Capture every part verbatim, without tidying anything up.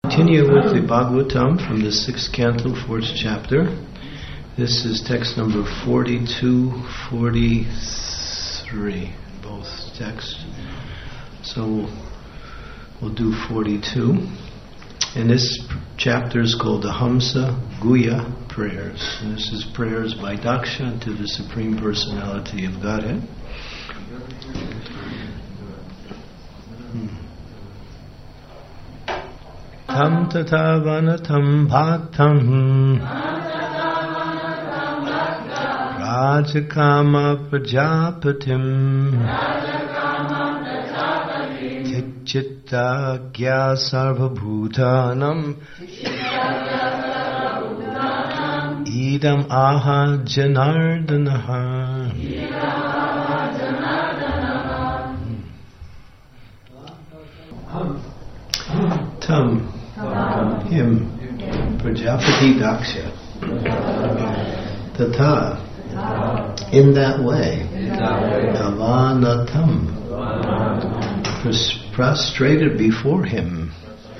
Continue with the Bhagavatam from the sixth canto, fourth chapter. This is text number forty-two, forty-three, both texts. So we'll do forty-two. And this chapter is called the Hamsa Guhya prayers. And this is prayers by Daksha to the Supreme Personality of Godhead. Hmm. Tam tata vanatam bhaktam Rajakama prajapatim Chitta gya sarvabhutanam Idam aha janardanaha. Tam him, Prajapati Daksha, tata, in that way, avanatam, prostrated before him,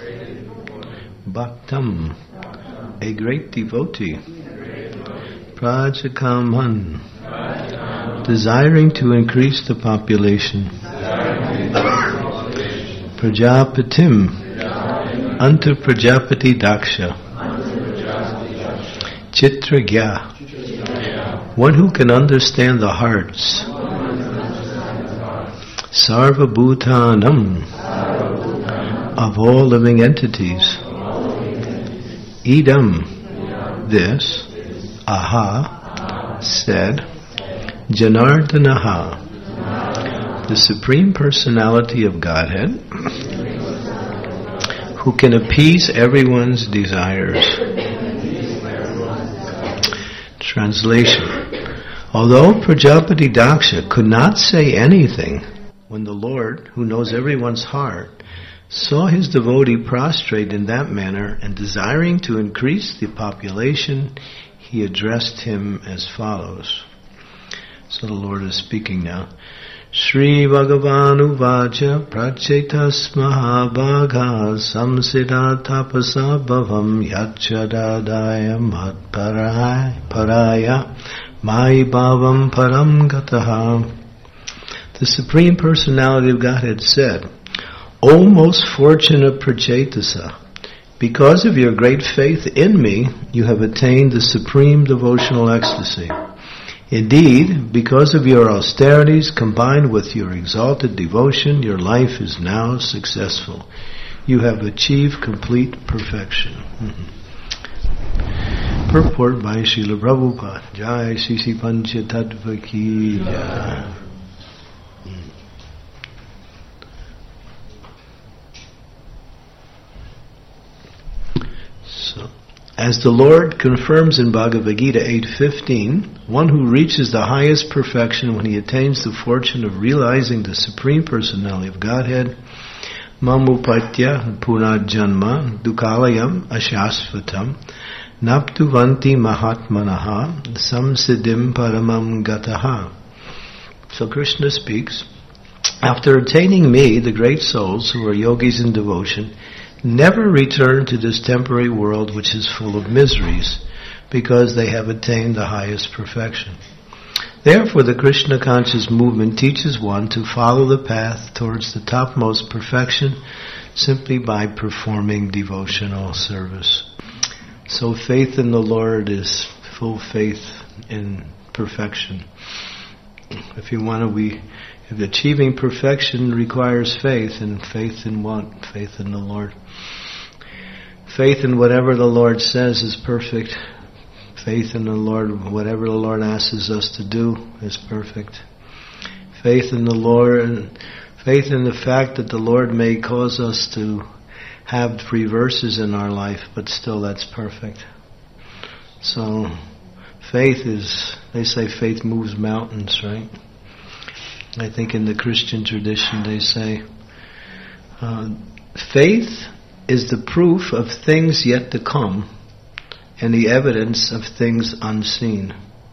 bhaktam, a great devotee, prajakaman, desiring to increase the population, prajapatim, unto Prajapati Daksha, Chitragya, one who can understand the hearts, Sarvabhutanam, of all living entities, Idam, this, Aha, said, Janardanaha, the Supreme Personality of Godhead, who can appease everyone's desires. Translation. Although Prajapati Daksha could not say anything, when the Lord, who knows everyone's heart, saw his devotee prostrate in that manner and desiring to increase the population, he addressed him as follows. So the Lord is speaking now. Shri Bhagavanu Vacha Prachetas Mahabhagha Samsida Tapasa Bhavam Yachadadaya Matparaya Paraya Mai Bhavam Param Gataha. The Supreme Personality of Godhead said, O most fortunate Prachetasa, because of your great faith in me, you have attained the supreme devotional ecstasy. Indeed, because of your austerities combined with your exalted devotion, your life is now successful. You have achieved complete perfection. Mm-hmm. Purport by Srila Prabhupada. Jai Sisi Pancha Tattva Ki Jai. So, as the Lord confirms in Bhagavad Gita eight fifteen, one who reaches the highest perfection when he attains the fortune of realizing the Supreme Personality of Godhead, mamupatya punajjanma dukalayam ashasvatam naptuvanti mahatmanaha samsiddhim paramam gataha. So Krishna speaks, after attaining me, the great souls who are yogis in devotion never return to this temporary world which is full of miseries, because they have attained the highest perfection. Therefore, the Krishna conscious movement teaches one to follow the path towards the topmost perfection simply by performing devotional service. So faith in the Lord is full faith in perfection. If you want to be If achieving perfection requires faith, and faith in what? Faith in the Lord. Faith in whatever the Lord says is perfect. Faith in the Lord, whatever the Lord asks us to do is perfect. Faith in the Lord, and faith in the fact that the Lord may cause us to have reverses in our life, but still that's perfect. So, faith is, they say faith moves mountains, right? I think in the Christian tradition they say, uh, faith is the proof of things yet to come and the evidence of things unseen.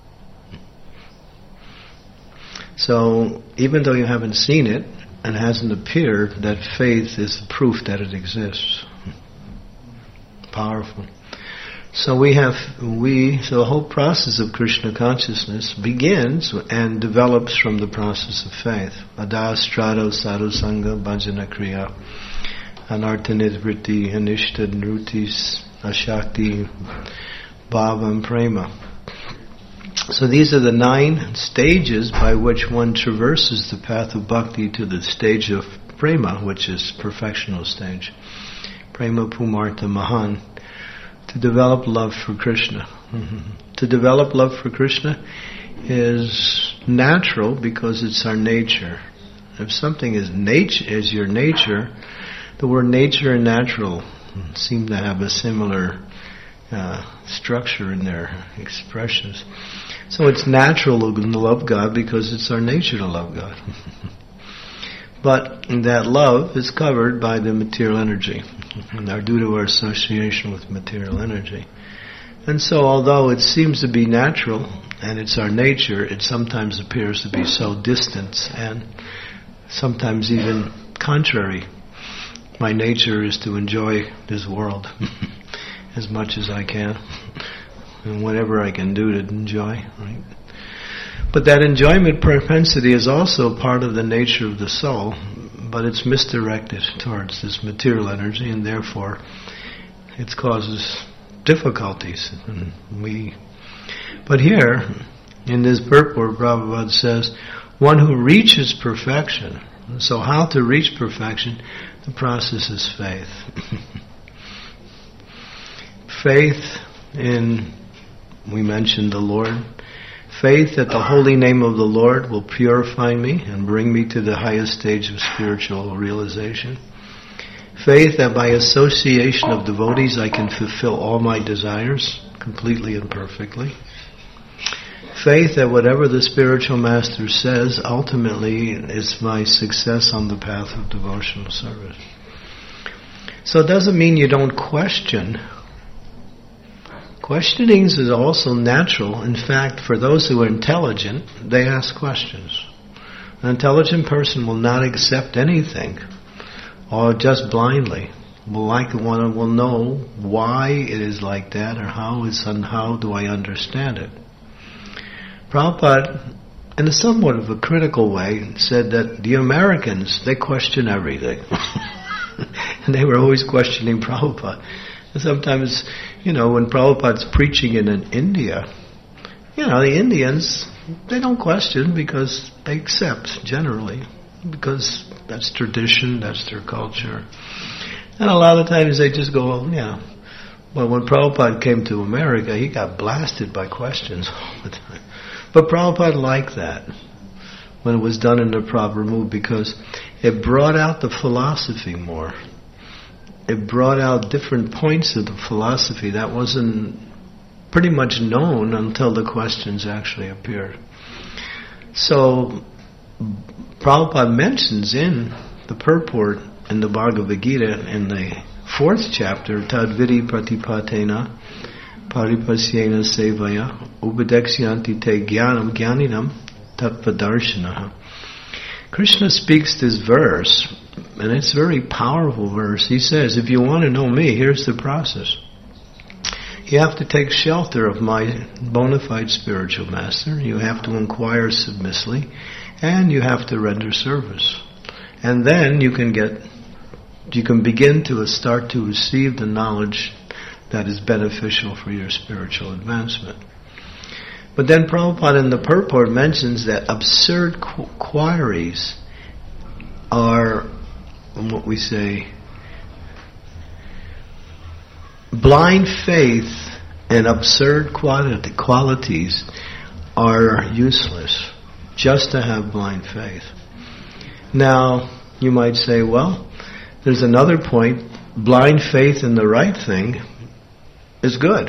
So even though you haven't seen it and hasn't appeared, that faith is the proof that it exists. powerful. So we have, we, so the whole process of Krishna consciousness begins and develops from the process of faith. Ada strado sadhu sangha bhajana kriya anartha nidvriti anishta nrutis ashakti bhava and prema. So these are the nine stages by which one traverses the path of bhakti to the stage of prema, which is perfectional stage. Prema pumartha mahan. To develop love for Krishna. Mm-hmm. To develop love for Krishna is natural because it's our nature. If something is nature, is your nature, the word nature and natural seem to have a similar uh, structure in their expressions. So it's natural to love God because it's our nature to love God. But that love is covered by the material energy, and are due to our association with material energy. And so although it seems to be natural, and it's our nature, it sometimes appears to be so distant and sometimes even contrary. My nature is to enjoy this world as much as I can, and whatever I can do to enjoy, right? But that enjoyment propensity is also part of the nature of the soul, but it's misdirected towards this material energy, and therefore it causes difficulties. And we, but here, in this purport, Prabhupada says, one who reaches perfection. So how to reach perfection? The process is faith. Faith in, we mentioned the Lord. Faith that the holy name of the Lord will purify me and bring me to the highest stage of spiritual realization. Faith that by association of devotees I can fulfill all my desires completely and perfectly. Faith that whatever the spiritual master says ultimately is my success on the path of devotional service. So it doesn't mean you don't question. Questioning is also natural. In fact, for those who are intelligent, they ask questions. An intelligent person will not accept anything, or just blindly. Will like one will know why it is like that, or how is and how do I understand it. Prabhupada, in a somewhat of a critical way, said that the Americans, they question everything. And they were always questioning Prabhupada. And sometimes, you know, when Prabhupada's preaching in, in India, you know, the Indians, they don't question because they accept, generally, because that's tradition, that's their culture. And a lot of times they just go, well, yeah. Well, when Prabhupada came to America, he got blasted by questions all the time. But Prabhupada liked that when it was done in the proper mood, because it brought out the philosophy more. It brought out different points of the philosophy that wasn't pretty much known until the questions actually appeared. So, Prabhupada mentions in the purport in the Bhagavad Gita in the fourth chapter, Tadvidi Pratipatena Paripasyena Sevaya Upadekshyanti Te Jnanam Jnaninam Tattvadarshanaha. Krishna speaks this verse, and it's a very powerful verse. He says, if you want to know me, here's the process. You have to take shelter of my bona fide spiritual master. You have to inquire submissively, and you have to render service. And then you can get, you can begin to start to receive the knowledge that is beneficial for your spiritual advancement. But then Prabhupada in the purport mentions that absurd qu- queries are what we say, blind faith and absurd quality, qualities are useless, just to have blind faith. Now, you might say, well, there's another point, blind faith in the right thing is good.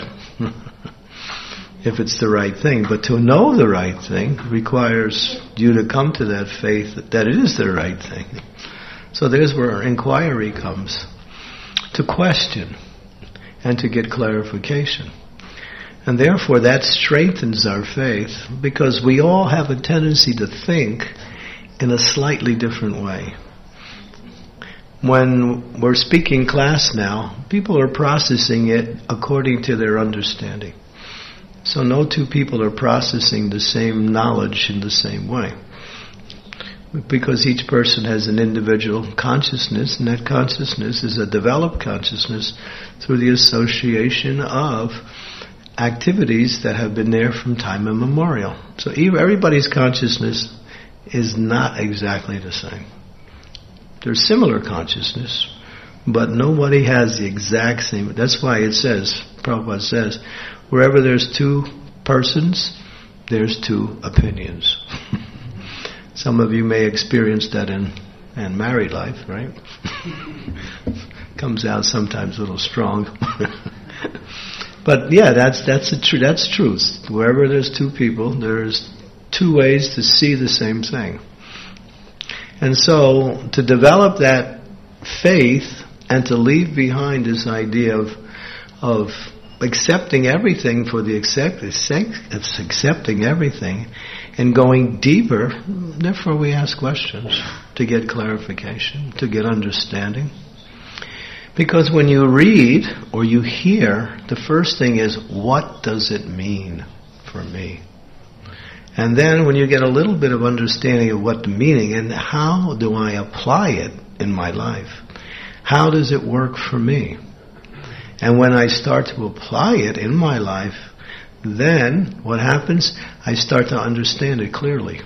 If it's the right thing. But to know the right thing requires you to come to that faith that it is the right thing. So there's where inquiry comes. To question and to get clarification. And therefore that strengthens our faith, because we all have a tendency to think in a slightly different way. when we're speaking class now, people are processing it according to their understanding. So no two people are processing the same knowledge in the same way. Because each person has an individual consciousness, and that consciousness is a developed consciousness through the association of activities that have been there from time immemorial. So everybody's consciousness is not exactly the same. There's similar consciousness, but nobody has the exact same. That's why it says, Prabhupada says, wherever there's two persons, there's two opinions. Some of you may experience that in, in married life, right? Comes out sometimes a little strong. But yeah, that's that's a tr- that's truth. Wherever there's two people, there's two ways to see the same thing. And so, to develop that faith and to leave behind this idea of of accepting everything for the accept, accepting everything and going deeper, therefore we ask questions to get clarification, to get understanding. Because when you read or you hear, the first thing is, what does it mean for me? And then when you get a little bit of understanding of what the meaning and how do I apply it in my life? How does it work for me? And when I start to apply it in my life, then what happens? I start to understand it clearly.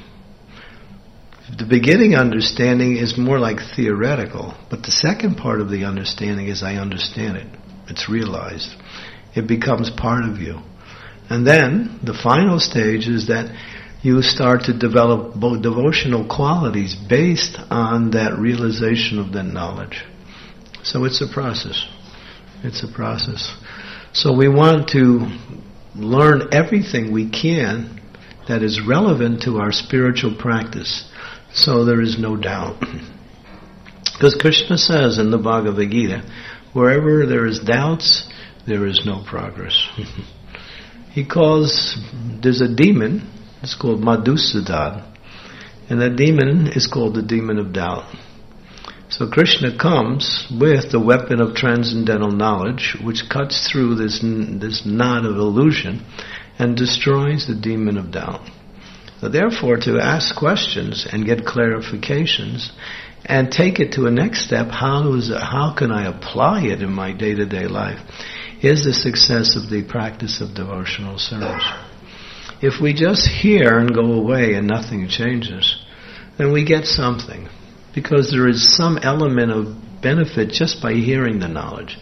The beginning understanding is more like theoretical, but the second part of the understanding is I understand it. It's realized. It becomes part of you. And then the final stage is that you start to develop both devotional qualities based on that realization of that knowledge. So it's a process. It's a process. So we want to learn everything we can that is relevant to our spiritual practice, so there is no doubt. Because Krishna says in the Bhagavad Gita, wherever there is doubts, there is no progress. He calls, there's a demon, it's called Madhusudan, and that demon is called the demon of doubt. So Krishna comes with the weapon of transcendental knowledge, which cuts through this this knot of illusion and destroys the demon of doubt. So therefore, to ask questions and get clarifications and take it to a next step, how is it, how can I apply it in my day-to-day life, is the success of the practice of devotional service. If we just hear and go away and nothing changes, then we get something. Because there is some element of benefit just by hearing the knowledge.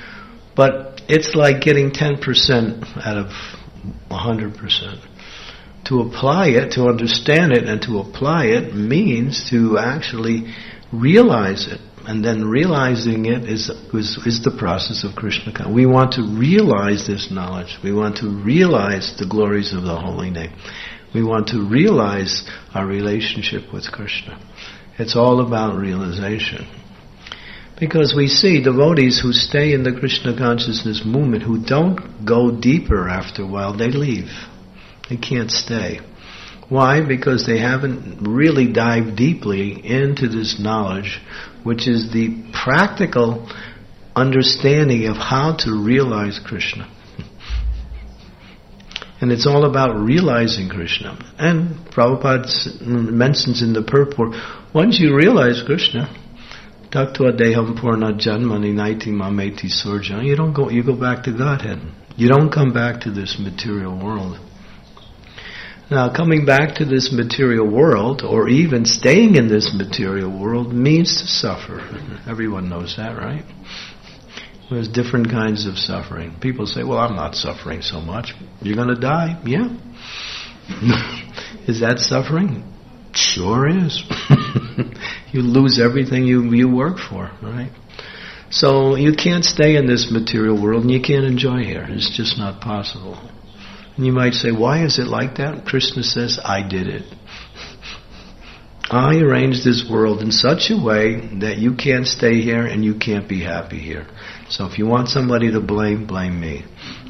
But it's like getting ten percent out of one hundred percent. To apply it, to understand it, and to apply it means to actually realize it. And then realizing it is, is, is the process of Krishna consciousness. We want to realize this knowledge. We want to realize the glories of the holy name. We want to realize our relationship with Krishna. It's all about realization. Because we see devotees who stay in the Krishna consciousness movement, who don't go deeper after a while, they leave. They can't stay. Why? Because they haven't really dived deeply into this knowledge, which is the practical understanding of how to realize Krishna. And it's all about realizing Krishna. And Prabhupada mentions in the purport, once you realize Krishna, Taktva deham purna janmani naiti mameti surja, you don't go, you go back to Godhead. You don't come back to this material world. Now, coming back to this material world, or even staying in this material world, means to suffer. Everyone knows that, right? There's different kinds of suffering. People say, well, I'm not suffering so much. You're going to die? Yeah. Is that suffering? Sure is. You lose everything you, you work for, right? So you can't stay in this material world and you can't enjoy here. It's just not possible. And you might say, why is it like that? Krishna says, I did it. I arranged this world in such a way that you can't stay here and you can't be happy here. So if you want somebody to blame, blame me.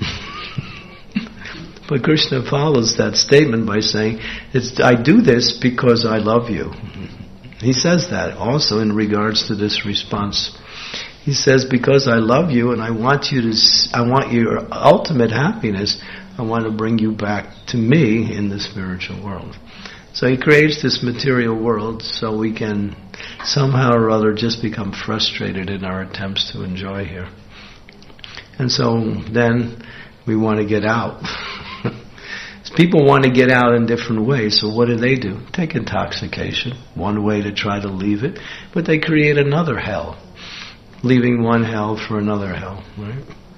But Krishna follows that statement by saying, it's, I do this because I love you. He says that also in regards to this response. He says, because I love you and I want you to, I want your ultimate happiness, I want to bring you back to me in the spiritual world. So he creates this material world so we can somehow or other just become frustrated in our attempts to enjoy here. And so then we want to get out. People want to get out in different ways, so what do they do? Take intoxication, one way to try to leave it, but they create another hell, leaving one hell for another hell, right?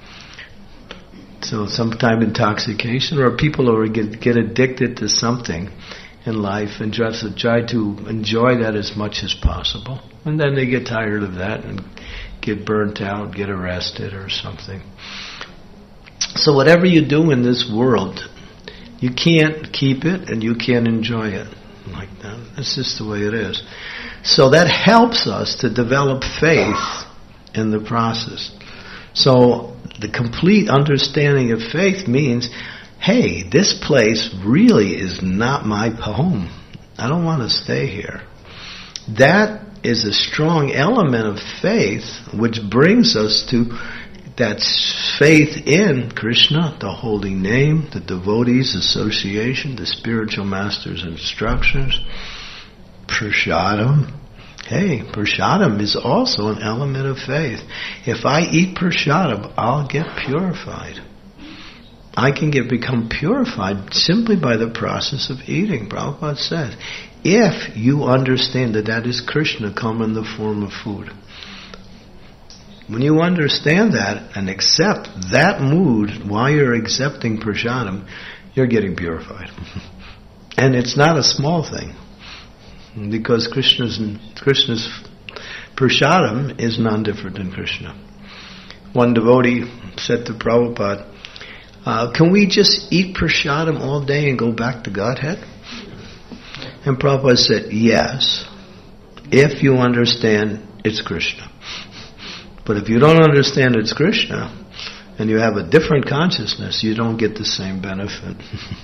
So sometimes intoxication, or people who get, get addicted to something in life and just try to enjoy that as much as possible. And then they get tired of that and get burnt out, get arrested or something. So whatever you do in this world, you can't keep it and you can't enjoy it like that. That's just the way it is. So that helps us to develop faith in the process. So the complete understanding of faith means, hey, this place really is not my home. I don't want to stay here. That is a strong element of faith which brings us to that faith in Krishna, the holy name, the devotees' association, the spiritual master's instructions, prasadam. Hey, prasadam is also an element of faith. If I eat prasadam, I'll get purified. I can get become purified simply by the process of eating. Prabhupada says, if you understand that that is Krishna come in the form of food. When you understand that and accept that mood while you're accepting prasadam, you're getting purified. And it's not a small thing, because Krishna's Krishna's prasadam is non-different than Krishna. One devotee said to Prabhupada, uh, can we just eat prasadam all day and go back to Godhead? And Prabhupada said, yes, if you understand it's Krishna. But if you don't understand it's Krishna, and you have a different consciousness, you don't get the same benefit.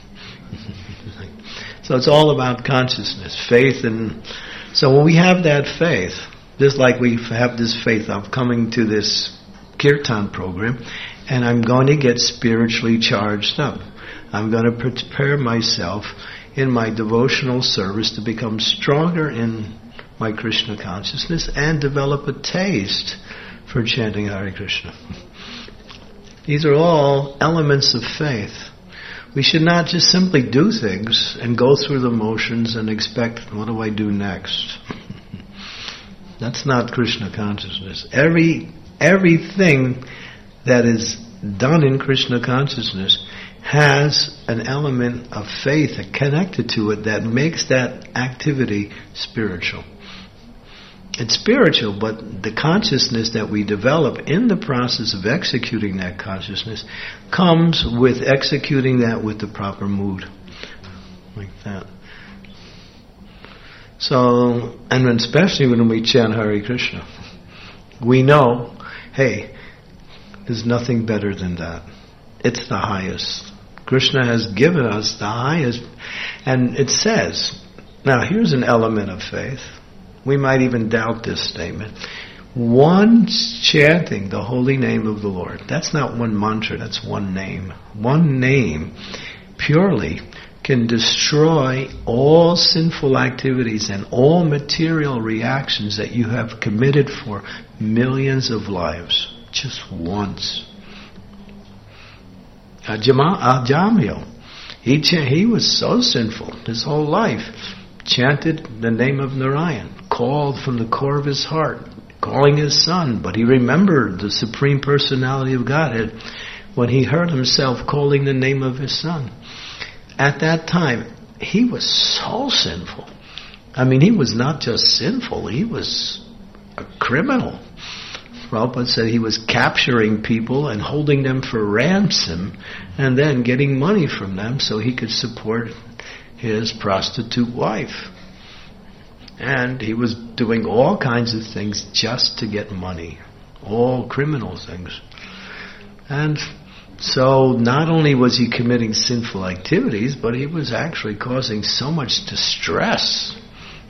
So it's all about consciousness, faith. And so when we have that faith, just like we have this faith of coming to this kirtan program, and I'm going to get spiritually charged up. I'm going to prepare myself in my devotional service to become stronger in my Krishna consciousness and develop a taste for chanting Hare Krishna. These are all elements of faith. We should not just simply do things and go through the motions and expect, what do I do next? That's not Krishna consciousness. Every everything that is done in Krishna consciousness has an element of faith connected to it that makes that activity spiritual. It's spiritual, but the consciousness that we develop in the process of executing that consciousness comes with executing that with the proper mood. Like that. So, and especially when we chant Hare Krishna, we know, hey, there's nothing better than that. It's the highest. Krishna has given us the highest. And it says, now here's an element of faith. We might even doubt this statement. One chanting the holy name of the Lord, that's not one mantra, that's one name. One name purely can destroy all sinful activities and all material reactions that you have committed for millions of lives. Just once. Ajamil, he, he was so sinful his whole life. Chanted the name of Narayan, called from the core of his heart, calling his son, but he remembered the Supreme Personality of Godhead when he heard himself calling the name of his son. At that time, he was so sinful. I mean, he was not just sinful, he was a criminal. Prabhupada said he was capturing people and holding them for ransom and then getting money from them so he could support his prostitute wife. And he was doing all kinds of things just to get money. All criminal things. And so not only was he committing sinful activities, but he was actually causing so much distress to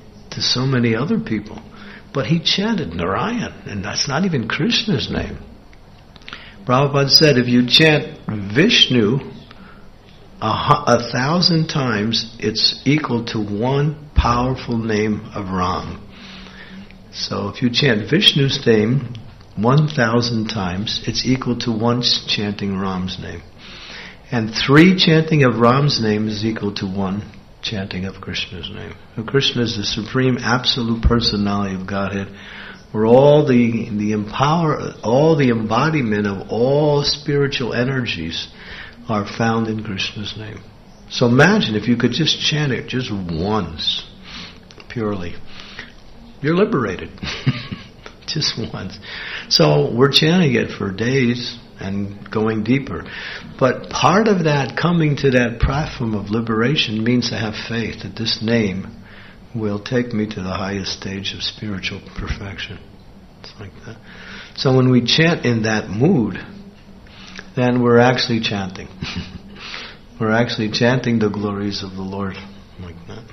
to so many other people. But he chanted Narayan, and that's not even Krishna's name. Prabhupada said if you chant Vishnu a, a thousand times, it's equal to one powerful name of Ram. So if you chant Vishnu's name one thousand times, it's equal to once chanting Ram's name. And three chanting of Ram's name is equal to one chanting of Krishna's name. And Krishna is the supreme absolute personality of Godhead, where all the the empower, all the embodiment of all spiritual energies are found in Krishna's name. So imagine if you could just chant it just once, purely. You're liberated. Just once. So we're chanting it for days and going deeper. But part of that, coming to that platform of liberation, means to have faith that this name will take me to the highest stage of spiritual perfection. It's like that. So when we chant in that mood, then we're actually chanting. We're actually chanting the glories of the Lord, like that.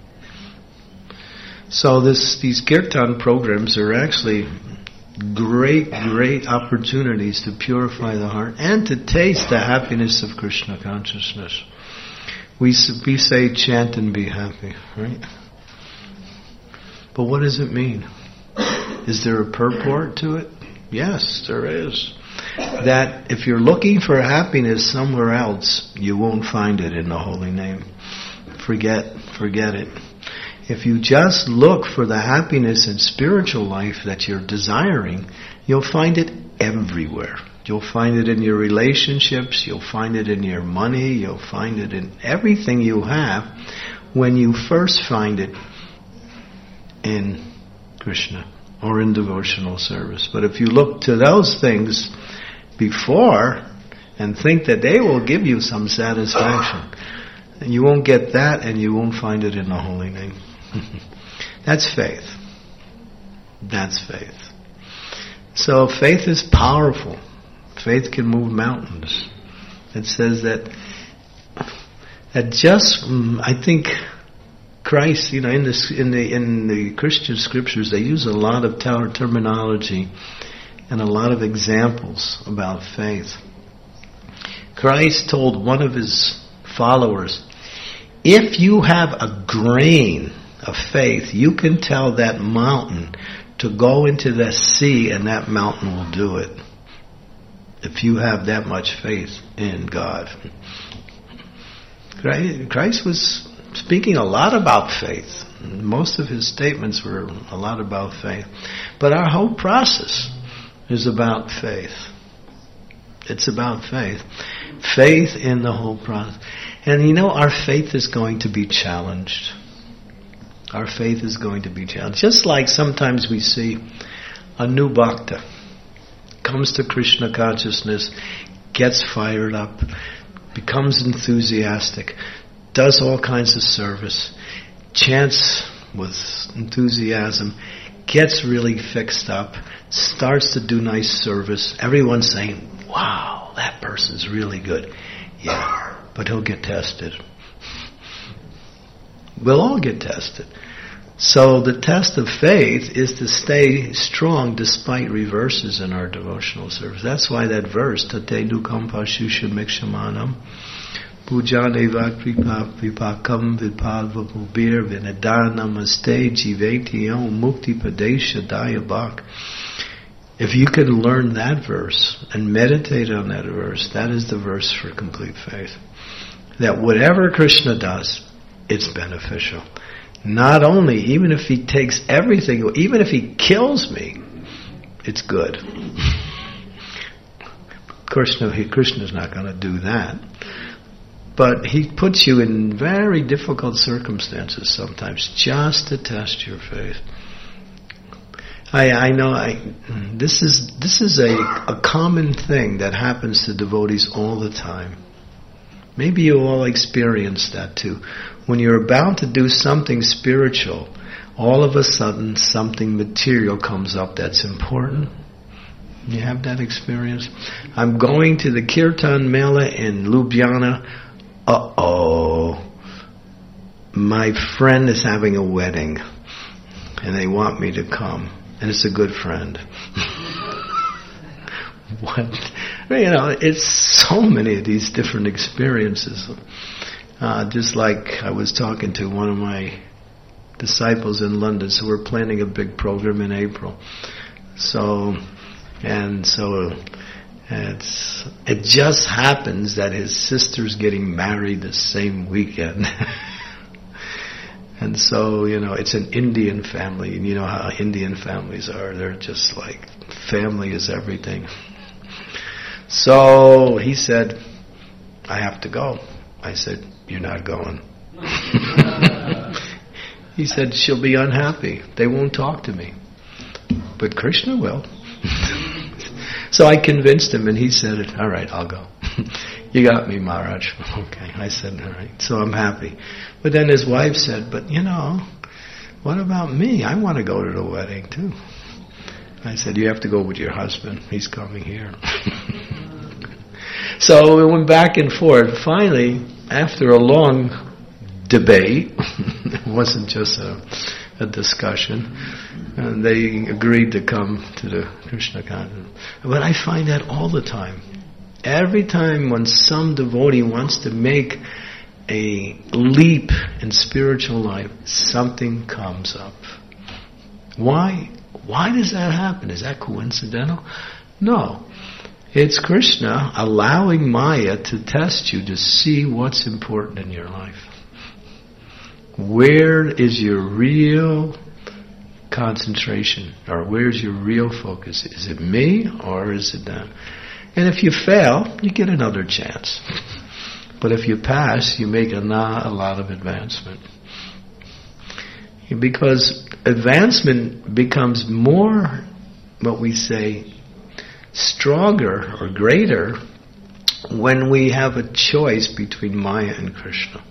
So this these kirtan programs are actually great, great opportunities to purify the heart and to taste the happiness of Krishna consciousness. We we say chant and be happy, right? But what does it mean? Is there a purport to it? Yes, there is. That if you're looking for happiness somewhere else, you won't find it in the holy name. Forget, forget it. If you just look for the happiness in spiritual life that you're desiring, you'll find it everywhere. You'll find it in your relationships, you'll find it in your money, you'll find it in everything you have when you first find it in Krishna or in devotional service. But if you look to those things before and think that they will give you some satisfaction, then you won't get that and you won't find it in the holy name. That's faith. That's faith. So faith is powerful. Faith can move mountains. It says that that just I think Christ, you know, in the in the in the Christian scriptures, they use a lot of ter- terminology and a lot of examples about faith. Christ told one of his followers, if you have a grain of faith, you can tell that mountain to go into the sea and that mountain will do it. If you have that much faith in God. Christ was speaking a lot about faith. Most of his statements were a lot about faith. But our whole process is about faith. It's about faith. Faith in the whole process. And you know, our faith is going to be challenged. Our faith is going to be challenged. Just like sometimes we see a new bhakta comes to Krishna consciousness, gets fired up, becomes enthusiastic, does all kinds of service, chants with enthusiasm, gets really fixed up, starts to do nice service. Everyone's saying, wow, that person's really good. Yeah, but he'll get tested. We'll all get tested. So the test of faith is to stay strong despite reverses in our devotional service. That's why that verse, Tate Dukam Pashusha Mikshamanam, Pujane Vakripa Vipakam Vipalva Mubir Vinadana Jivetiyo Mukti Padesha Dayabak. If you can learn that verse and meditate on that verse, that is the verse for complete faith. That whatever Krishna does, it's beneficial. Not only, even if he takes everything, even if he kills me, it's good. Krishna, he, Krishna's not going to do that. But he puts you in very difficult circumstances sometimes just to test your faith. I, I know I, this is this is a, a common thing that happens to devotees all the time. Maybe you all experience that too. When you're about to do something spiritual, all of a sudden something material comes up that's important. You have that experience? I'm going to the Kirtan Mela in Ljubljana. Uh-oh. My friend is having a wedding. and they want me to come, and it's a good friend. What? You know, it's so many of these different experiences. Uh, just like I was talking to one of my disciples in London, so we're planning a big program in April. So, and so it's, it just happens that his sister's getting married the same weekend. And so, you know, it's an Indian family, and you know how Indian families are. They're just like, family is everything. So he said, I have to go. I said, you're not going. He said, she'll be unhappy. They won't talk to me. But Krishna will. So I convinced him, and he said, all right, I'll go. You got me, Maharaj. Okay, I said, all right. So I'm happy. But then his wife said, but you know, what about me? I want to go to the wedding too. I said, you have to go with your husband. He's coming here. So we went back and forth. Finally, after a long debate, it wasn't just a, a discussion, and they agreed to come to the Krishna consciousness. But I find that all the time. Every time when some devotee wants to make a leap in spiritual life, something comes up. Why? Why does that happen? Is that coincidental? No. It's Krishna allowing Maya to test you to see what's important in your life. Where is your real concentration? Or where's your real focus? Is it me or is it them? And if you fail, you get another chance. But if you pass, you make a, na- a lot of advancement. Because advancement becomes more, what we say, stronger or greater when we have a choice between Maya and Krishna.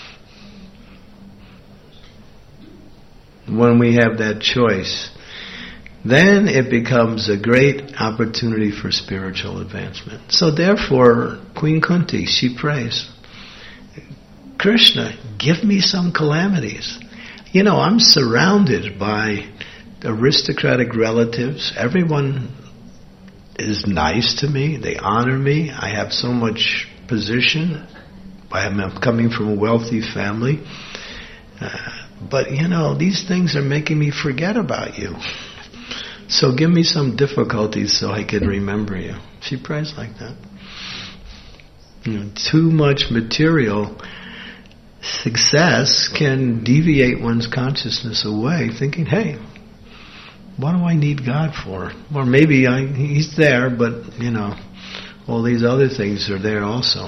When we have that choice, then it becomes a great opportunity for spiritual advancement. So therefore, Queen Kunti, she prays, Krishna, give me some calamities. You know, I'm surrounded by aristocratic relatives. Everyone is nice to me. They honor me. I have so much position. I'm coming from a wealthy family. Uh, but, you know, these things are making me forget about you. So give me some difficulties so I can remember you. She prays like that. You know, too much material success can deviate one's consciousness away, thinking, hey, what do I need God for? Or maybe I, He's there, but, you know, all these other things are there also.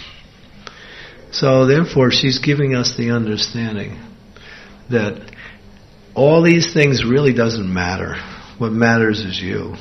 So therefore, she's giving us the understanding that all these things really doesn't matter. What matters is you.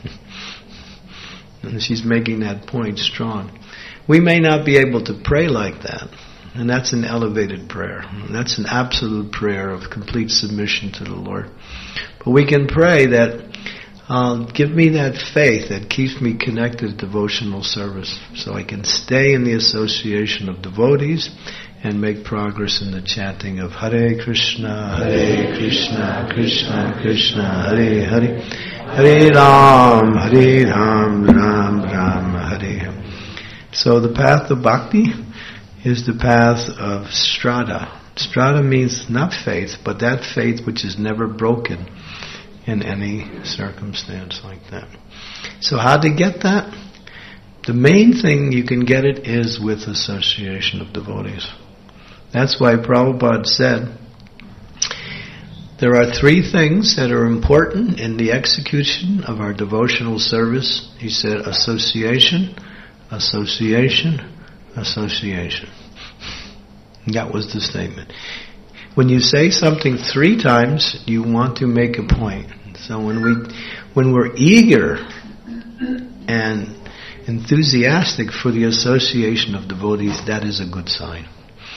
And she's making that point strong. We may not be able to pray like that. And that's an elevated prayer. And that's an absolute prayer of complete submission to the Lord. But we can pray that, uh, give me that faith that keeps me connected to devotional service, so I can stay in the association of devotees and make progress in the chanting of Hare Krishna, Hare Krishna, Krishna Krishna, Hare Hare, Hare Ram, Hare Ram, Ram Ram, Hare. So the path of bhakti is the path of strada. Strada means not faith, but that faith which is never broken in any circumstance like that. So how to get that? The main thing you can get it is with association of devotees. That's why Prabhupada said, there are three things that are important in the execution of our devotional service. He said, association, association, association. That was the statement. When you say something three times, you want to make a point. So when we, when we're eager and enthusiastic for the association of devotees, that is a good sign.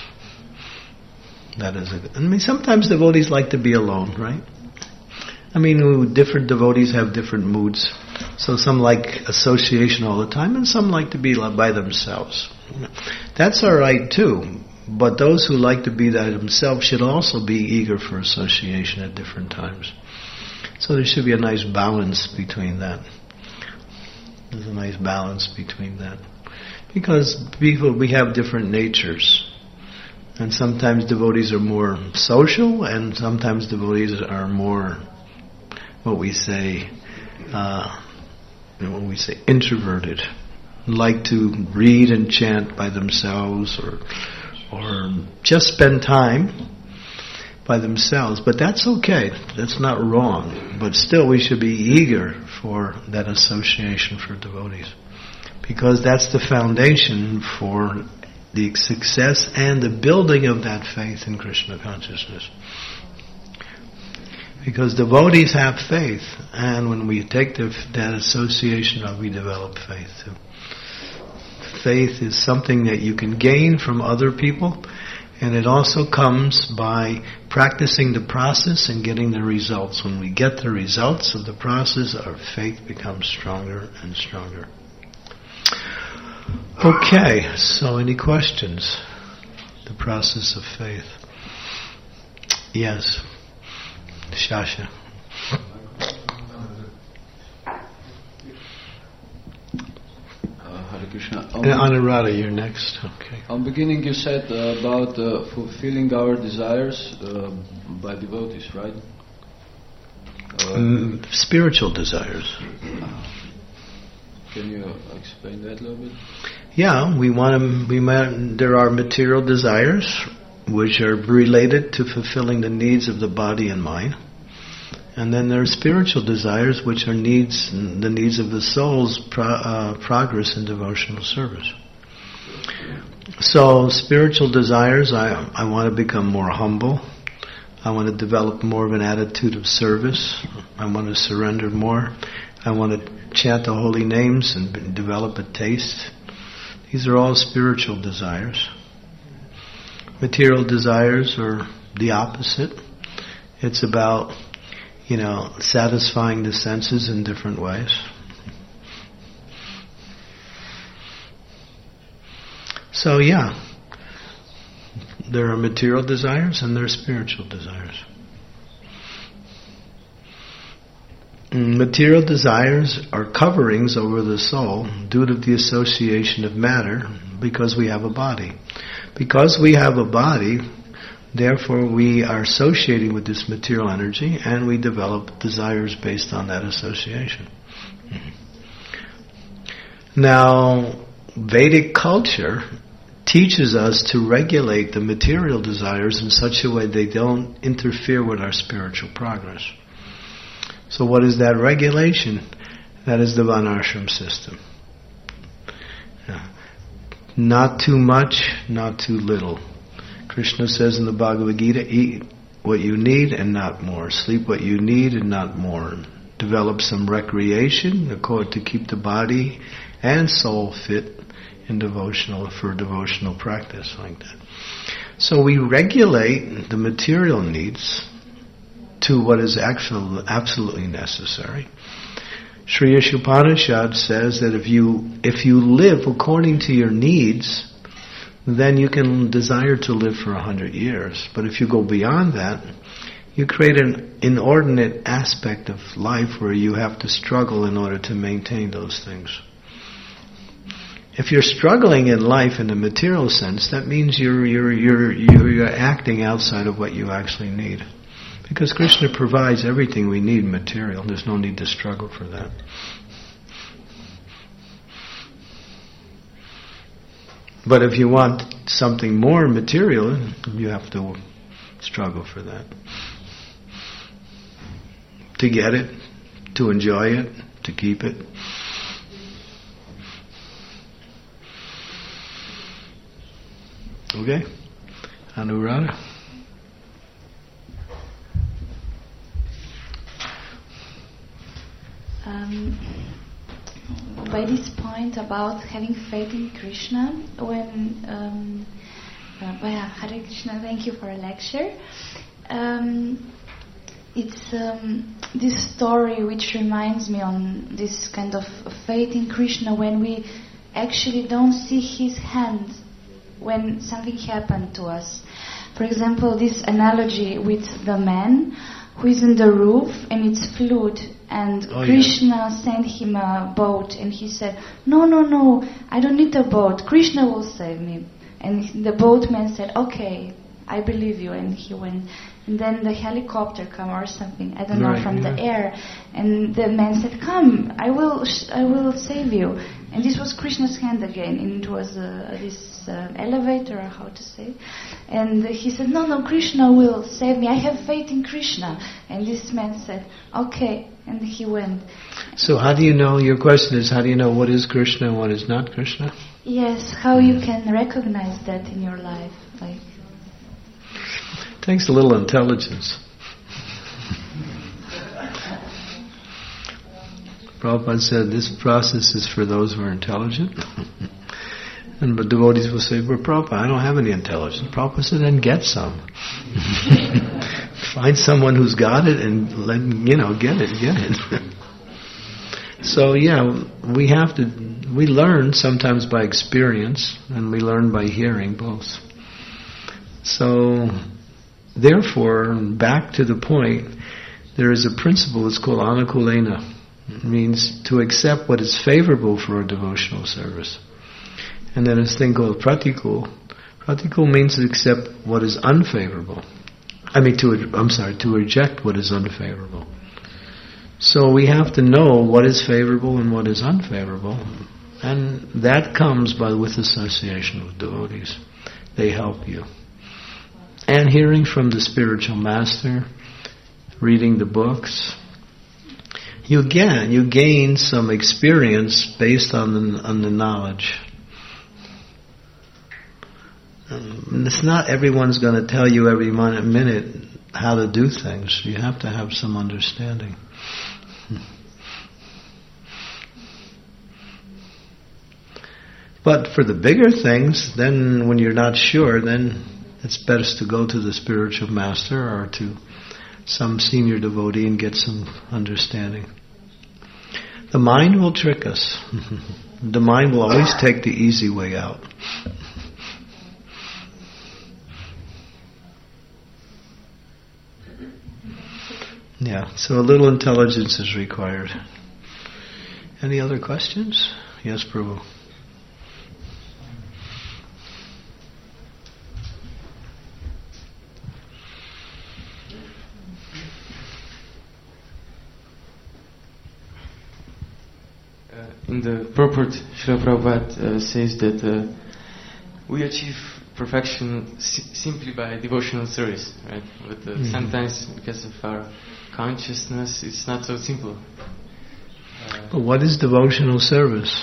That is a good, I mean, sometimes devotees like to be alone, right? I mean, different devotees have different moods. So some like association all the time, and some like to be by themselves. That's all right too. But those who like to be that themselves should also be eager for association at different times. So there should be a nice balance between that. There's a nice balance between that. Because people, we have different natures. And sometimes devotees are more social, and sometimes devotees are more, what we say, uh, what we say, introverted. Like to read and chant by themselves, or or just spend time by themselves. But that's okay. That's not wrong. But still, we should be eager for that association for devotees. Because that's the foundation for the success and the building of that faith in Krishna consciousness. Because devotees have faith, and when we take the, that association, we develop faith too. Faith is something that you can gain from other people, and it also comes by practicing the process and getting the results. When we get the results of the process, our faith becomes stronger and stronger. Okay, so any questions? The process of faith. Yes. Shasha. Uh, Hare Krishna. Um, Anuradha, you're next. Okay. On beginning you said uh, about uh, fulfilling our desires uh, by devotees, right? Uh, um, spiritual desires. Can you explain that a little bit? Yeah, we want to. We might, there are material desires which are related to fulfilling the needs of the body and mind, and then there are spiritual desires which are needs, the needs of the soul's pro, uh, progress in devotional service. So, spiritual desires. I I want to become more humble. I want to develop more of an attitude of service. I want to surrender more. I want to chant the holy names and develop a taste. These are all spiritual desires. Material desires are the opposite. It's about, you know, satisfying the senses in different ways. So yeah, there are material desires and there are spiritual desires. Material desires are coverings over the soul due to the association of matter, because we have a body. Because we have a body, therefore we are associating with this material energy, and we develop desires based on that association. Now, Vedic culture teaches us to regulate the material desires in such a way they don't interfere with our spiritual progress. So what is that regulation? That is the Varnashram system. Yeah. Not too much, not too little. Krishna says in the Bhagavad Gita, eat what you need and not more. Sleep what you need and not more. Develop some recreation to keep the body and soul fit in devotional, for devotional practice like that. So we regulate the material needs to what is actually absolutely necessary. Sri Ishopanishad says that if you if you live according to your needs, then you can desire to live for a hundred years. But if you go beyond that, you create an inordinate aspect of life where you have to struggle in order to maintain those things. If you're struggling in life in the material sense, that means you're you're you're you're, you're acting outside of what you actually need. Because Krishna provides everything we need material. There's no need to struggle for that. But if you want something more material, you have to struggle for that. To get it, to enjoy it, to keep it. Okay? Anuradha? Um, by this point about having faith in Krishna, when um, uh, well, Hare Krishna, thank you for a lecture. Um, it's um, this story which reminds me on this kind of faith in Krishna when we actually don't see His hand when something happened to us. For example, this analogy with the man who is in the roof and it's flood, and oh, Krishna yeah. sent him a boat, and he said, no, no, no, I don't need a boat, Krishna will save me. And the boatman said, okay, I believe you, and he went. And then the helicopter come or something, I don't know, right, from yeah. the air, and the man said, come, I will sh- I will save you. And this was Krishna's hand again, and it was uh, this uh, elevator, or how to say. And he said, no, no, Krishna will save me, I have faith in Krishna. And this man said, okay, and he went. So how do you know, your question is, how do you know what is Krishna and what is not Krishna? Yes, how you can recognize that in your life, like. Takes a little intelligence. Prabhupada said this process is for those who are intelligent. And but devotees will say, well, Prabhupada, I don't have any intelligence. Prabhupada said, then get some. Find someone who's got it and let, you know, get it, get it. So yeah, we have to, we learn sometimes by experience and we learn by hearing both. So, therefore, back to the point, there is a principle that's called anukulena. It means to accept what is favorable for a devotional service. And then there's a thing called pratikul. Pratikul means to accept what is unfavorable. I mean, to I'm sorry, to reject what is unfavorable. So we have to know what is favorable and what is unfavorable. And that comes by with association with devotees. They help you. And hearing from the spiritual master, reading the books, you gain you gain some experience based on the on the knowledge. Um, it's not everyone's going to tell you every minute how to do things. You have to have some understanding. But for the bigger things, then when you're not sure, then it's best to go to the spiritual master or to some senior devotee and get some understanding. The mind will trick us. The mind will always take the easy way out. Yeah, so a little intelligence is required. Any other questions? Yes, Prabhu. In the purport, Srila Prabhupada uh, says that uh, we achieve perfection si- simply by devotional service, right? But uh, mm-hmm. sometimes, because of our consciousness, it's not so simple. Uh, but what is devotional service?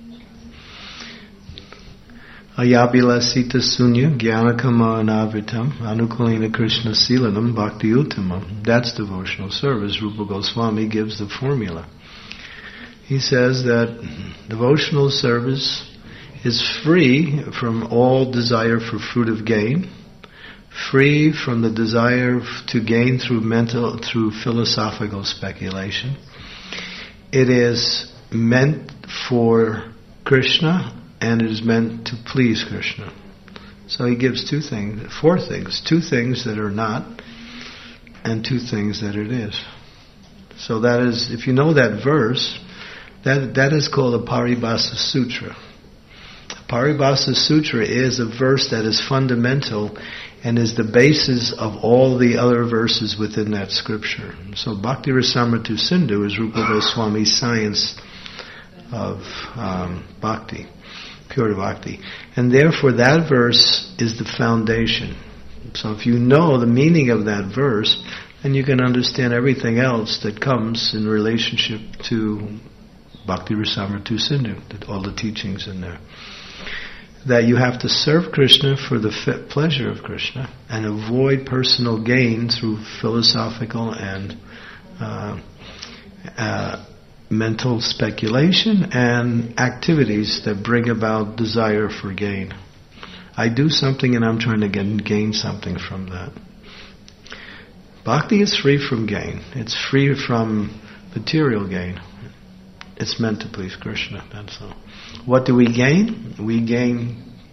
Ayabila sita sunya jnanakama anavritam anukulina krishna silanam bhakti uttamam. That's devotional service. Rupa Goswami gives the formula. He says that devotional service is free from all desire for fruit of gain, free from the desire to gain through mental, through philosophical speculation. It is meant for Krishna and it is meant to please Krishna. So he gives two things, four things, two things that are not and two things that it is. So that is, if you know that verse, That that is called a Paribhasa Sutra. A Paribhasa Sutra is a verse that is fundamental and is the basis of all the other verses within that scripture. So Bhakti Rasamrita Sindhu is Rupa Goswami's science of um, bhakti, pure bhakti. And therefore that verse is the foundation. So if you know the meaning of that verse, then you can understand everything else that comes in relationship to Bhakti Rasamrita Sindhu, all the teachings in there. That you have to serve Krishna for the f- pleasure of Krishna and avoid personal gain through philosophical and uh, uh, mental speculation and activities that bring about desire for gain. I do something and I'm trying to get, gain something from that. Bhakti is free from gain. It's free from material gain. It's meant to please Krishna, that's all. What do we gain? We gain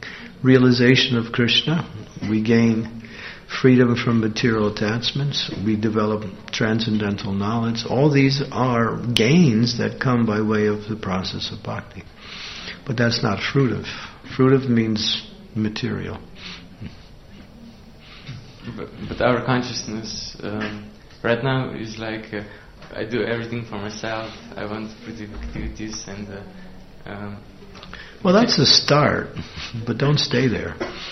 realization of Krishna, we gain freedom from material attachments, we develop transcendental knowledge. All these are gains that come by way of the process of bhakti. But that's not fruitive. Fruitive means material. But, but our consciousness um, right now is like, uh, I do everything for myself, I want productive activities and... Uh, um, well, that's a start, but don't stay there.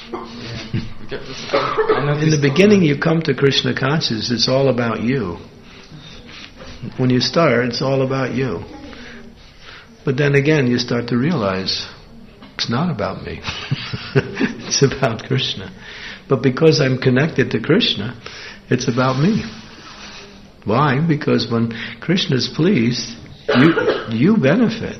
Yeah. In the beginning you come to Krishna consciousness, it's all about you. When you start, it's all about you. But then again, you start to realize, it's not about me. It's about Krishna. But because I'm connected to Krishna, it's about me. Why? Because when Krishna is pleased, you you benefit.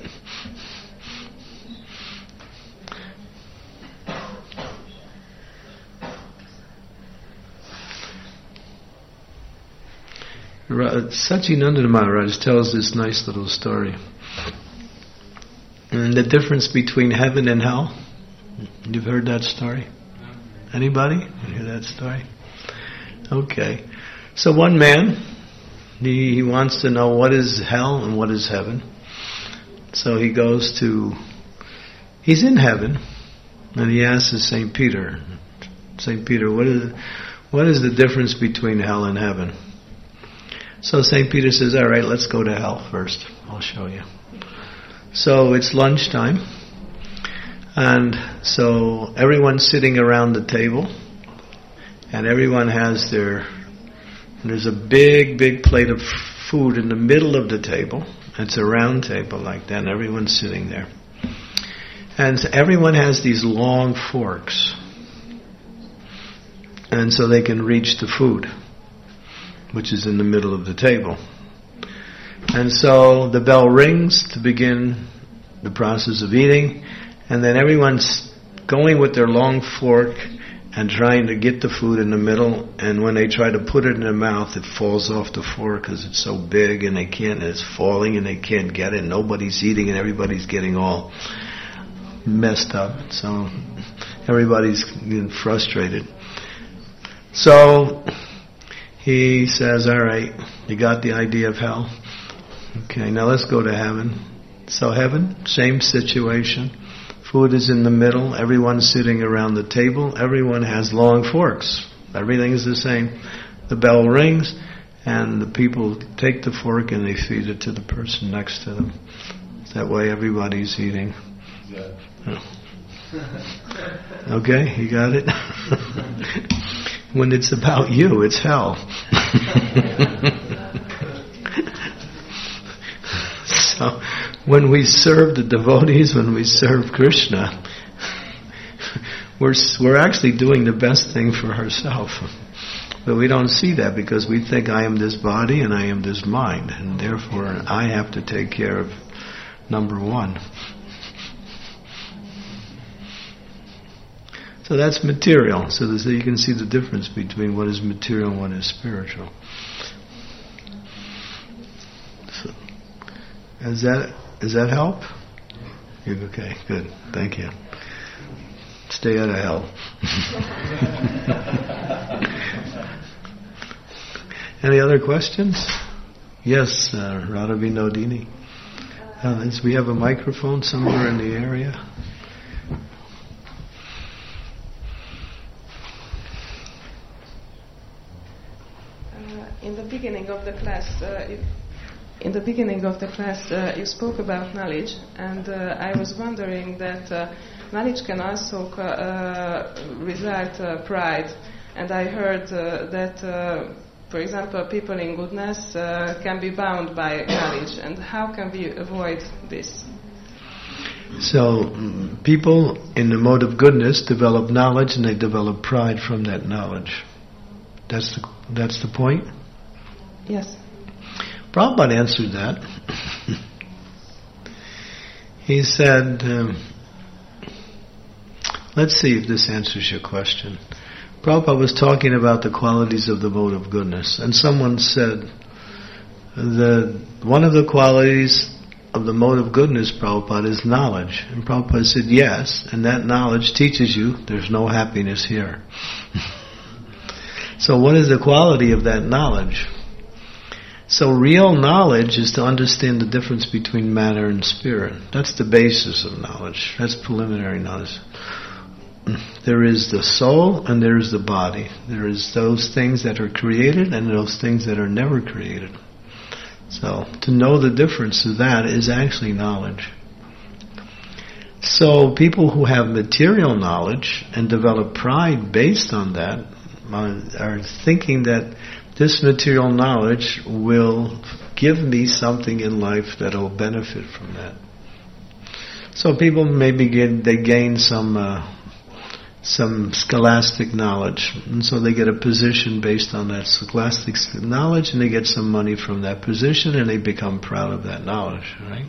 Satchidananda Maharaj tells this nice little story. And the difference between heaven and hell. You've heard that story? Anybody? You hear that story? Okay. So one man, he, he wants to know what is hell and what is heaven. So he goes to, he's in heaven, and he asks Saint Peter, Saint Peter, what is what is the difference between hell and heaven? So Saint Peter says, all right, let's go to hell first. I'll show you. So it's lunchtime. And so everyone's sitting around the table. And everyone has their... There's a big, big plate of food in the middle of the table. It's a round table like that. And everyone's sitting there. And so everyone has these long forks. And so they can reach the food, which is in the middle of the table. And so the bell rings to begin the process of eating, and then everyone's going with their long fork and trying to get the food in the middle, and when they try to put it in their mouth, it falls off the fork because it's so big and they can't, and it's falling and they can't get it, nobody's eating and everybody's getting all messed up. So everybody's getting frustrated. So he says, all right, you got the idea of hell? Okay, now let's go to heaven. So heaven, same situation. Food is in the middle. Everyone's sitting around the table. Everyone has long forks. Everything is the same. The bell rings, and the people take the fork and they feed it to the person next to them. That way everybody's eating. Yeah. Oh. Okay, you got it? When it's about you, it's hell. So, when we serve the devotees, when we serve Krishna, we're we're actually doing the best thing for ourselves. But we don't see that because we think I am this body and I am this mind, and therefore I have to take care of number one. So that's material. So you can see the difference between what is material and what is spiritual. So, does that does that help? Okay, good. Thank you. Stay out of hell. Any other questions? Yes, uh, Radha Vinodini. Uh, we have a microphone somewhere in the area. In the beginning of the class, uh, if, in the beginning of the class, uh, you spoke about knowledge, and uh, I was wondering that uh, knowledge can also uh, result uh, pride. And I heard uh, that, uh, for example, people in goodness uh, can be bound by knowledge. And how can we avoid this? So, um, people in the mode of goodness develop knowledge, and they develop pride from that knowledge. That's the that's the point. Yes. Prabhupada answered that. He said, um, let's see if this answers your question. Prabhupada was talking about the qualities of the mode of goodness, and someone said that one of the qualities of the mode of goodness, Prabhupada, is knowledge. And Prabhupada said, yes, and that knowledge teaches you there's no happiness here. So what is the quality of that knowledge? So real knowledge is to understand the difference between matter and spirit. That's the basis of knowledge. That's preliminary knowledge. There is the soul and there is the body. There is those things that are created and those things that are never created. So to know the difference of that is actually knowledge. So people who have material knowledge and develop pride based on that are thinking that this material knowledge will give me something in life that will benefit from that. So people maybe get, they gain some uh, some scholastic knowledge, and so they get a position based on that scholastic knowledge, and they get some money from that position, and they become proud of that knowledge, right?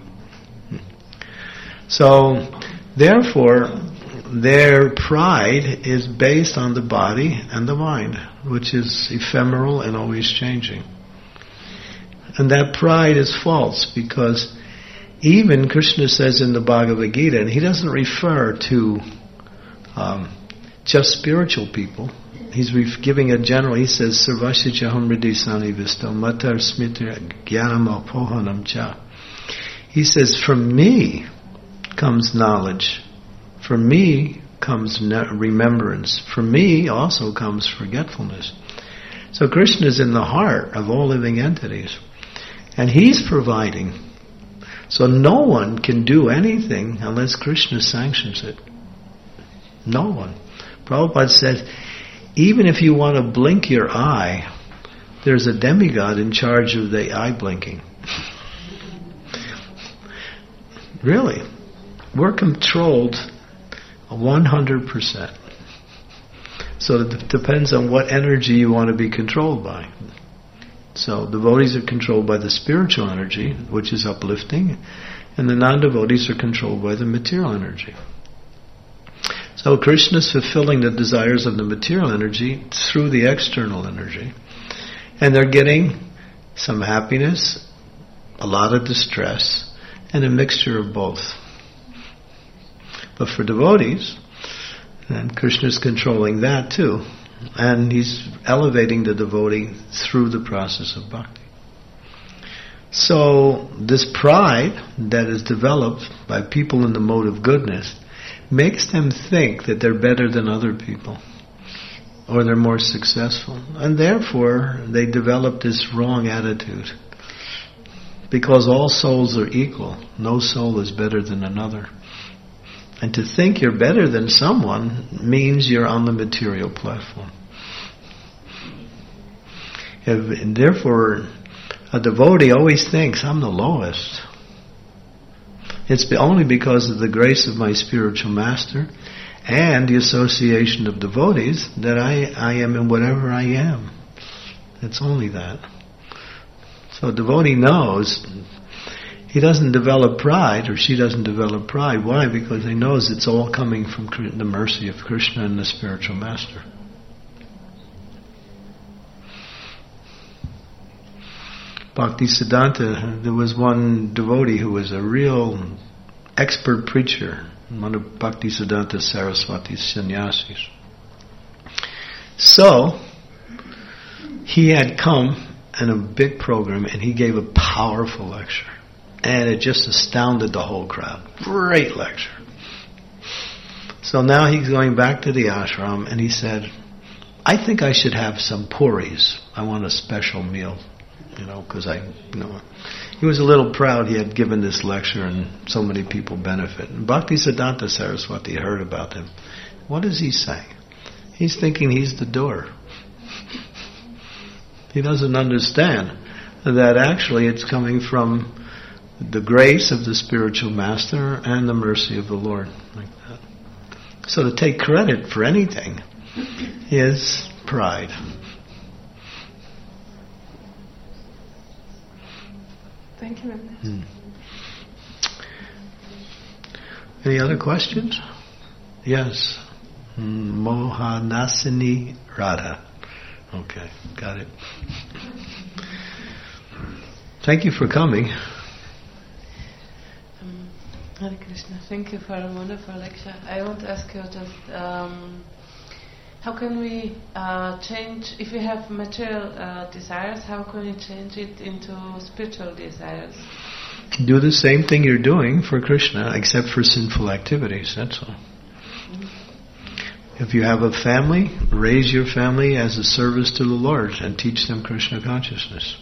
So, therefore, their pride is based on the body and the mind, which is ephemeral and always changing. And that pride is false, because even Krishna says in the Bhagavad Gita, and he doesn't refer to um, just spiritual people. He's ref- giving a general, he says, Sarvasya Chaham Hridisani Visto Matar Smitra Jnanam Apohanam Cha. He says, from me comes knowledge. From me comes ne- remembrance. From me also comes forgetfulness. So Krishna is in the heart of all living entities. And he's providing. So no one can do anything unless Krishna sanctions it. No one. Prabhupada said, even if you want to blink your eye, there's a demigod in charge of the eye blinking. Really. We're controlled one hundred percent. So it d- depends on what energy you want to be controlled by. So devotees are controlled by the spiritual energy, which is uplifting, and the non-devotees are controlled by the material energy. So Krishna is fulfilling the desires of the material energy through the external energy. And they're getting some happiness, a lot of distress, and a mixture of both. But for devotees, and Krishna is controlling that too. And he's elevating the devotee through the process of bhakti. So this pride that is developed by people in the mode of goodness makes them think that they're better than other people, or they're more successful. And therefore, they develop this wrong attitude. Because all souls are equal. No soul is better than another. And to think you're better than someone means you're on the material platform. And therefore, a devotee always thinks, I'm the lowest. It's only because of the grace of my spiritual master and the association of devotees that I, I am in whatever I am. It's only that. So a devotee knows, he doesn't develop pride, or she doesn't develop pride. Why? Because he knows it's all coming from the mercy of Krishna and the spiritual master. Bhaktisiddhanta, there was one devotee who was a real expert preacher, one of Bhaktisiddhanta Saraswati's sannyasis. So, he had come in a big program and he gave a powerful lecture. And it just astounded the whole crowd. Great lecture. So now he's going back to the ashram and he said, I think I should have some puris. I want a special meal. You know, because I, you know, he was a little proud he had given this lecture and so many people benefit. And Bhaktisiddhanta Saraswati heard about him. What is he saying? He's thinking he's the doer. He doesn't understand that actually it's coming from the grace of the spiritual master and the mercy of the Lord. Like that. So to take credit for anything is pride. Thank you very much. Hmm. Any other questions? Yes. Mohanasini Radha. Okay, got it. Thank you for coming. Hare Krishna, thank you for a wonderful lecture. I want to ask you just, um, how can we uh, change, if we have material uh, desires, how can we change it into spiritual desires? Do the same thing you're doing for Krishna, except for sinful activities, that's all. If you have a family, raise your family as a service to the Lord and teach them Krishna consciousness.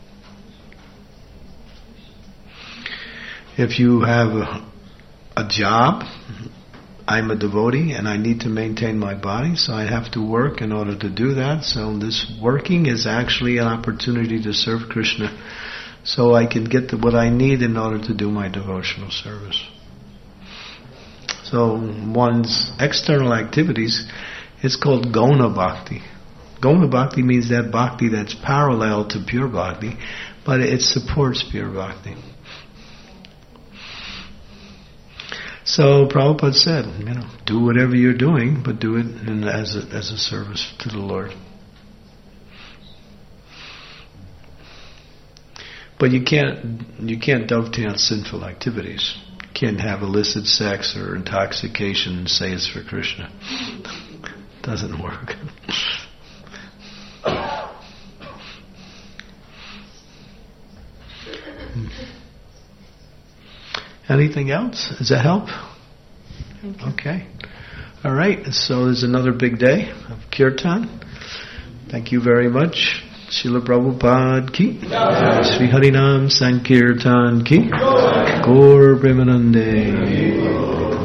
If you have a, a job, I'm a devotee and I need to maintain my body, so I have to work in order to do that. So this working is actually an opportunity to serve Krishna, so I can get to what I need in order to do my devotional service. So one's external activities is called Gona Bhakti. Gona Bhakti means that bhakti that's parallel to pure bhakti, but it supports pure bhakti. So Prabhupada said, you know, do whatever you're doing, but do it in, as a, as a service to the Lord. But you can't you can't dovetail sinful activities. You can't have illicit sex or intoxication and say it's for Krishna. Doesn't work. Anything else? Does that help? Thank you. Okay. All right. So there's another big day of Kirtan. Thank you very much. Srila Prabhupada ki. Sri Harinam Sankirtan ki. Gaur Premanande.